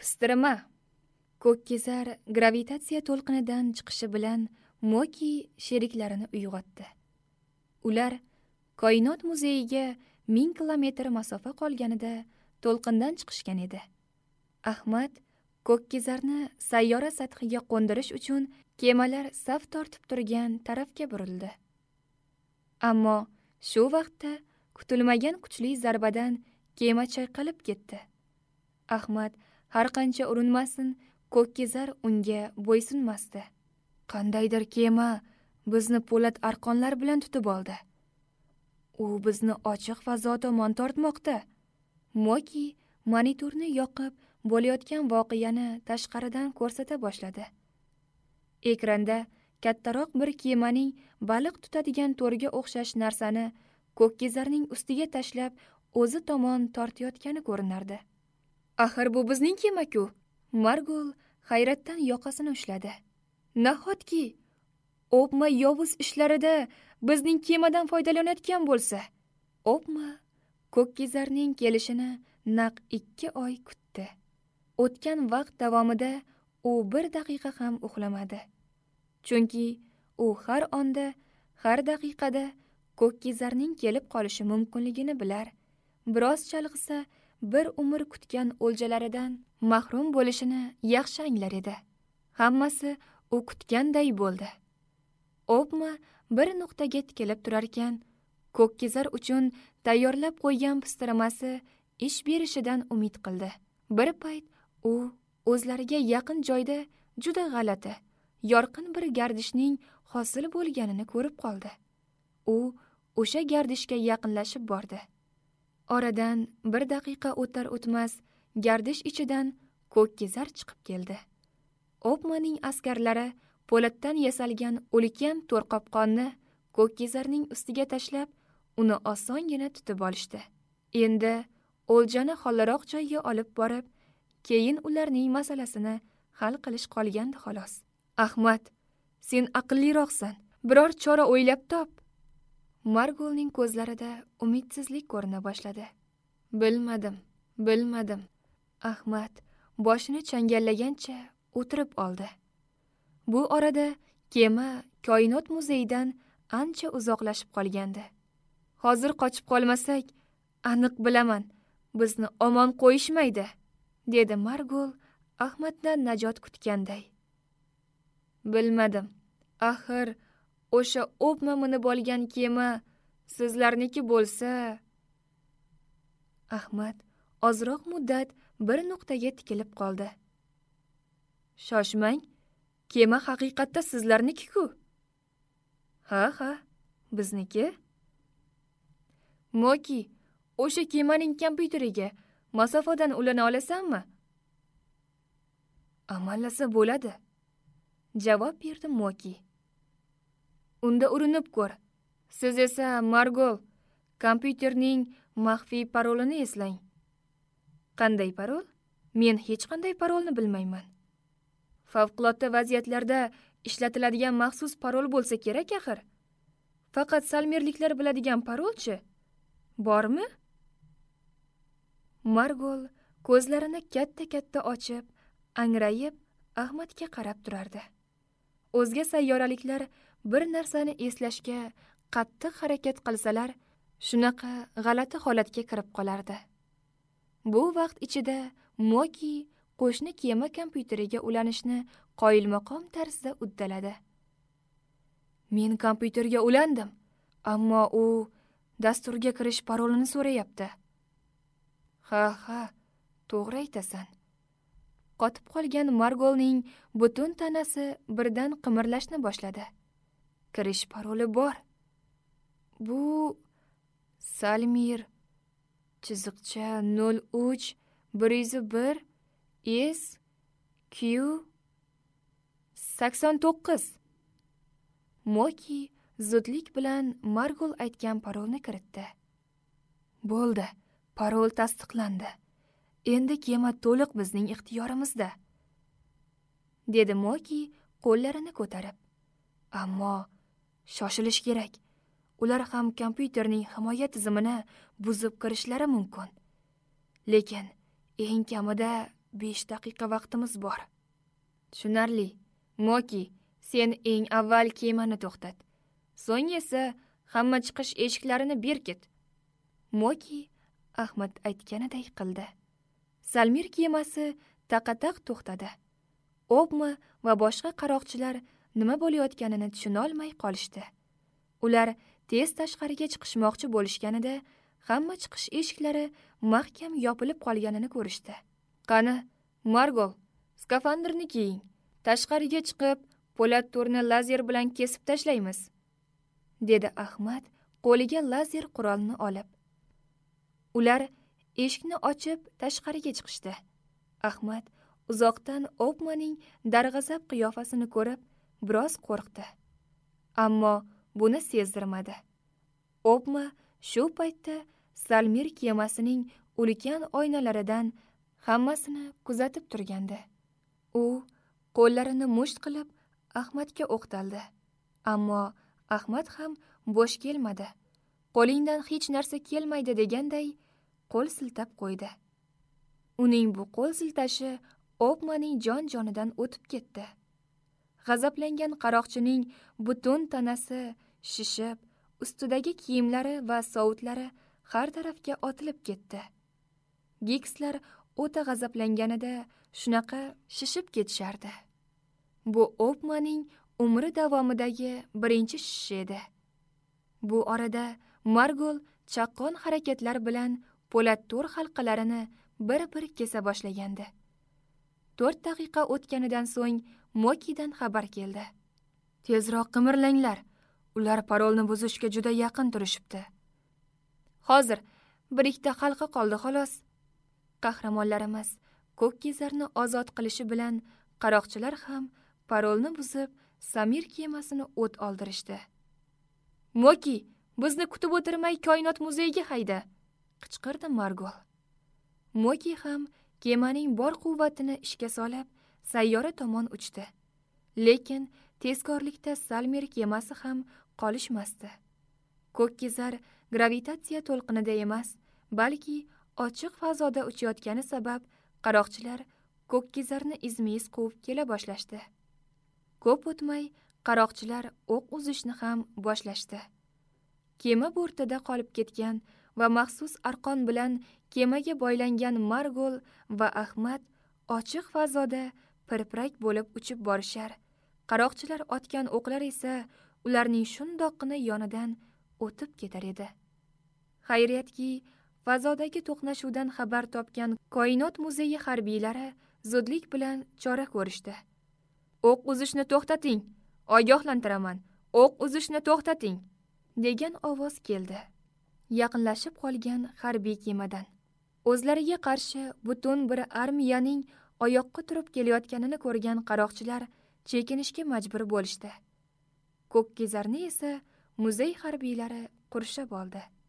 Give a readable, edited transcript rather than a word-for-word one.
Pistirma. Ko'kkizar gravitatsiya to'lqinidan chiqishi bilan Moki sheriklarini uyg'otdi. Ular koinot muzeyiga 1000 kilometr masofa qolganida to'lqindan chiqishgan edi. Ahmad Ko'kkizarni sayyora sathiga qo'ndirish uchun kemalar saf tortib turgan tarafga burildi. Ammo shu vaqtda kutilmagan kuchli zarbadan kema chayqalib ketdi. Ahmad har qancha urinmasin, Ko'kkizar unga bo'ysunmasdi. Qandaydir kema bizni po'lat arqonlar bilan tutib oldi. U bizni ochiq fazo tomon tortmoqda. Moki monitorni yoqib bo'layotgan voqeani tashqaridan ko'rsata boshladi. Ekranda kattaroq bir kemaning baliq tutadigan to'rga o'xshash narsani Ko'kkizarning ustiga tashlab o'zi tomon tortayotgani ko'rinardi. Axir bu bizning kema-ku. Margul hayratdan yoqasini ushladi. Nahotki Opma yovuz ishlarida bizning kemadan foydalanayotgan bo'lsa? Opma Ko'kkizarning kelishini naq 2 oy kutdi. O'tgan vaqt davomida u 1 daqiqa ham uxlamadi. Chunki u har onda, har daqiqada Ko'kkizarning kelib qolishi mumkinligini bilar. Biroz chalg'isa bir umr kutgan o'ljalaridan mahrum bo'lishini yaxshi anglar edi. Hammasi u kutganday bo'ldi. Opma bir nuqtaga tikilib turar ekan, Ko'kkizar uchun tayyorlab qo'ygan pistirmasi ish berishidan umid qildi. Bir payt u o'zlariga yaqin joyda juda g'alati, yorqin bir gardishning hosil bo'lganini ko'rib qoldi. U o'sha gardishga yaqinlashib bordi. Oradan 1 daqiqa o'tar o'tmas gardish ichidan Ko'kkizar chiqib keldi. Opmaning askarlari po'latdan yasalgan o'likam to'rqopqonni Ko'kkizarning ustiga tashlab, uni osongina tutib olishdi. Endi o'ljani xolaroq joyga olib borib, keyin ularning masalasini hal qilish qolgandi xolos. Ahmad, sen aqlliroqsan. Biror chora o'ylab top. Margulning ko'zlarida umidsizlik ko'rina boshladi. Bilmadim. Ahmad boshini changallagancha o'tirib oldi. Bu orada kema koinot muzeyidan ancha uzoqlashib qolgandi. Hozir qochib qolmasak, aniq bilaman, bizni omon qo'yishmaydi, dedi Margul Ahmaddan najot kutganday. Bilmadim. Axir o'sha Opma minib olgan kema sizlarniki bo'lsa... Ahmad ozroq muddat bir nuqtaga tikilib qoldi. Shoshmang, kema haqiqatda sizlarniki-ku. Ha, bizniki. Moki, o'sha kemaning kompyuteriga masofadan ulana olasanmi? Amallasa bo'ladi, javob berdi Moki. Unda urinib ko'r. Siz esa Margul, kompyuterning maxfiy parolini eslang. Qanday parol? Men hech qanday parolni bilmayman. Favqulodda vaziyatlarda ishlatiladigan maxsus parol bo'lsa kerak axir. Faqat salmerliklar biladigan parolchi bormi? Margul ko'zlarini katta-katta ochib, angrayib Ahmadga qarab turardi. O'zga sayyoraliklar bir narsani eslashga qattiq harakat qilsalar, shunaqa g'alati holatga kirib qolardi. Bu vaqt ichida Moki qo'shni kema kompyuteriga ulanishni qoyilmaqom tarzda uddaladi. Men kompyuterga ulandim, ammo u dasturga kirish parolini so'rayapti. Ha, to'g'ri aytasan. Qotib qolgan Margolning butun tanasi birdan qimirlashni boshladi. Kirish paroli bor. Bu Salmir chiziqcha 03 101 S Q 89. Moki zudlik bilan Margul aytgan parolni kiritdi. Bo'ldi, parol tasdiqlandi. Endi kema to'liq bizning ixtiyorimizda, dedi Moki qo'llarini ko'tarib. Ammo shoshilish kerak. Ular ham kompyuterning himoya tizimini buzib kirishlari mumkin. Lekin eng kamida 5 daqiqa vaqtimiz bor. Tushunarli. Moki, sen eng avval kemani to'xtat. So'ng esa hamma chiqish eshiklarini berkit. Moki Ahmad aytganiday qildi. Salmir kemasi taqataq to'xtadi. Obma va boshqa qaroqchilar nima bo'layotganini tushuna olmay qolishdi. Ular tez tashqariga chiqishmoqchi bo'lishganida hamma chiqish eshiklari mahkam yopilib qolganini ko'rishdi. Qani, Margol, skafandrni kiying. Tashqariga chiqib, po'lat to'rni lazer bilan kesib tashlaymiz, dedi Ahmad qo'liga lazer qurolni olib. Ular eshikni ochib tashqariga chiqishdi. Ahmad uzoqdan Obmaning darg'azab qiyofasini ko'rib, biroz qo'rqdi. Ammo buni sezdirmadi. Obma shu paytda Salmir kemasining ulkan oynalaridan hammasini kuzatib turgandi. U qo'llarini musht qilib Ahmadga o'qtaldi. Ammo Ahmad ham bo'sh kelmadi. Qo'lingdan hech narsa kelmaydi deganday qo'l siltab qo'ydi. Uning bu qo'l siltashi Obmaning jon-jonidan o'tib ketdi. G'azablangan qaroqchining butun tanasi shishib, ustidagi kiyimlari va sovutlari har tarafga otilib ketdi. Gikslar o'ta g'azablanganida shunaqa shishib ketishardi. Bu Obmaning umri davomidagi birinchi shishish edi. Bu orada Margol chaqqon harakatlar bilan po'lat to'r halqalarini bir-bir kesa boshlagandi. 4 daqiqa o'tganidan so'ng Mokidan xabar keldi. Tezroq qimirlanglar. Ular parolni buzishga juda yaqin turishibdi. Hozir bir ikkita halqa qoldi xolos. Qahramonlarimiz Ko'kkizarni ozod qilishi bilan qaroqchilar ham parolni buzib Samir kemasini o't oldirishdi. Moki, bizni kutib o'tirmay koinot muzeyiga hayda, qichqirdi Margol. Moki ham kemaning bor quvvatini ishga solib sayyora tomon uchdi. Lekin tezkorlikda Salmir kemasi ham qolishmasdi. Ko'kkizar gravitatsiya to'lqinida emas, balki ochiq fazoda uchayotgani sabab qaroqchilar Ko'kkizarni izma-iz quvib kela boshlashdi. Ko'p o'tmay qaroqchilar o'q uzishni ham boshlashdi. Kema bortida qolib ketgan va maxsus arqon bilan kemaga boylangan Margol va Ahmad ochiq fazoda pirpirak bo'lib uchib borishar. Qaroqchilar otgan o'qlar esa ularning shundoqqina yonidan o'tib ketar edi. Xayriyatki, fazodagi to'qnashuvdan xabar topgan koinot muzeyi harbiylari zudlik bilan chora ko'rishdi. O'q uzishni to'xtating, ogohlantiraman, o'q uzishni to'xtating, degan ovoz keldi. Yaqinlashib qolgan harbiy kemadan. O'zlariga qarshi butun bir armiyaning oyoqqa turib kelayotganini ko'rgan qaroqchilar chekinishga majbur bo'lishdi. Ko'kkizarni esa muzey harbiylari qurshab oldi.